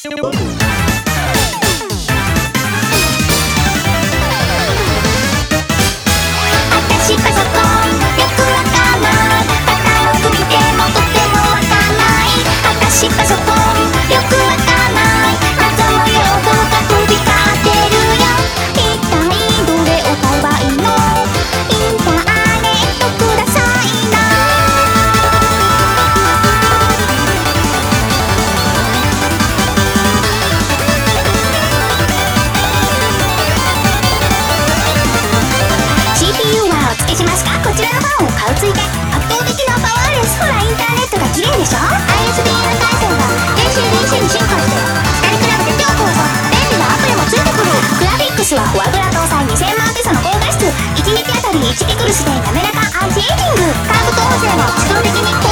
私パソコンよくわかんない。よく見てもとってもわかんない。私パソコンよくわかんない。謎の用語が飛び交ってるよ。一体どれを買えばいいの？インターネットくださいな。CPU はお付けしますか？こちらのファンを買うついで圧倒的なパワーレス。ほらインターネットが綺麗でしょ。 ISDN 回線が電子電子に進化して光比べて超高速。便利なアプリもついてくる。グラフィックスはフォアグラ搭載2000万ペソの高画質。1日あたり1ピクルスで滑らかアンチエイジング。カーブと音声も自動的に